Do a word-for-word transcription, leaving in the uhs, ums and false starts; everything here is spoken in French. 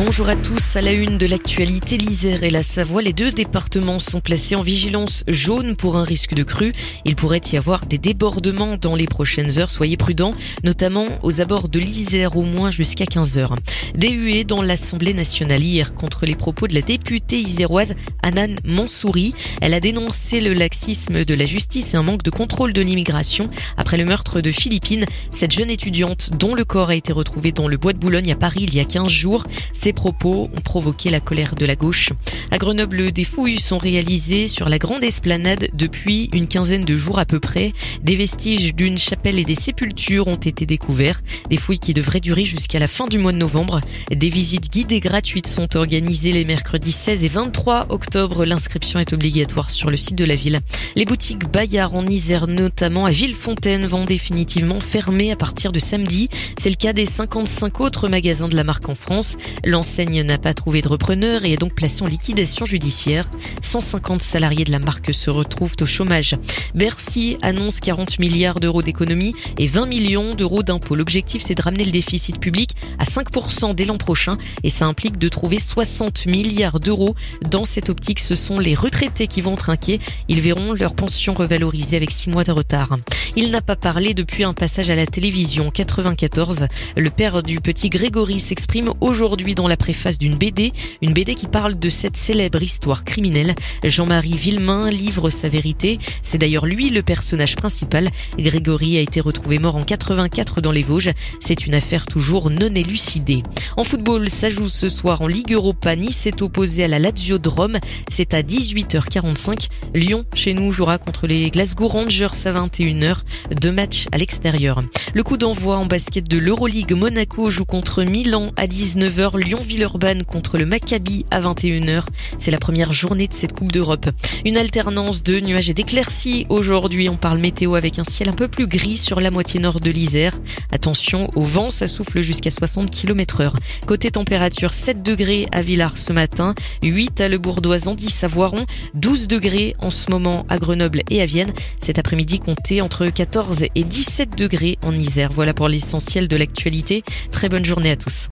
Bonjour à tous, à la une de l'actualité, l'Isère et la Savoie, les deux départements sont placés en vigilance jaune pour un risque de crue. Il pourrait y avoir des débordements dans les prochaines heures, soyez prudents, notamment aux abords de l'Isère au moins jusqu'à quinze heures. Des huées dans l'Assemblée nationale hier contre les propos de la députée iséroise Hanan Mansouri. Elle a dénoncé le laxisme de la justice et un manque de contrôle de l'immigration après le meurtre de Philippine, cette jeune étudiante dont le corps a été retrouvé dans le bois de Boulogne à Paris il y a quinze jours. Ces propos ont provoqué la colère de la gauche. À Grenoble, des fouilles sont réalisées sur la grande esplanade depuis une quinzaine de jours à peu près. Des vestiges d'une chapelle et des sépultures ont été découverts. Des fouilles qui devraient durer jusqu'à la fin du mois de novembre. Des visites guidées gratuites sont organisées les mercredis seize et vingt-trois octobre. L'inscription est obligatoire sur le site de la ville. Les boutiques Bayard en Isère, notamment à Villefontaine, vont définitivement fermer à partir de samedi. C'est le cas des cinquante-cinq autres magasins de la marque en France. L'enseigne n'a pas trouvé de repreneur et est donc placée en liquidation judiciaire. cent cinquante salariés de la marque se retrouvent au chômage. Bercy annonce quarante milliards d'euros d'économies et vingt millions d'euros d'impôts. L'objectif, c'est de ramener le déficit public à cinq pour cent dès l'an prochain et ça implique de trouver soixante milliards d'euros. Dans cette optique, ce sont les retraités qui vont trinquer. Ils verront leur pension revalorisée avec six mois de retard. Il n'a pas parlé depuis un passage à la télévision. quatre-vingt-quatorze, le père du petit Grégory s'exprime aujourd'hui dans la préface d'une B D, une B D qui parle de cette célèbre histoire criminelle. Jean-Marie Villemain livre sa vérité. C'est d'ailleurs lui le personnage principal. Grégory a été retrouvé mort en quatre-vingt-quatre dans les Vosges. C'est une affaire toujours non élucidée. En football, ça joue ce soir en Ligue Europa. Nice est opposé à la Lazio de Rome. C'est à dix-huit heures quarante-cinq. Lyon, chez nous, jouera contre les Glasgow Rangers à vingt et une heures. Deux matchs à l'extérieur. Le coup d'envoi en basket de l'Euroleague, Monaco joue contre Milan à dix-neuf heures. Lyon-Villeurbanne contre le Maccabi à vingt et une heures. C'est la première journée de cette Coupe d'Europe. Une alternance de nuages et d'éclaircies. Aujourd'hui, on parle météo avec un ciel un peu plus gris sur la moitié nord de l'Isère. Attention au vent, ça souffle jusqu'à soixante kilomètres heure. Côté température, sept degrés à Villars ce matin, huit à Le Bourdoisan, dix à Voiron, douze degrés en ce moment à Grenoble et à Vienne. Cet après-midi, comptez entre quatorze et dix-sept degrés en Isère. Voilà pour l'essentiel de l'actualité. Très bonne journée à tous.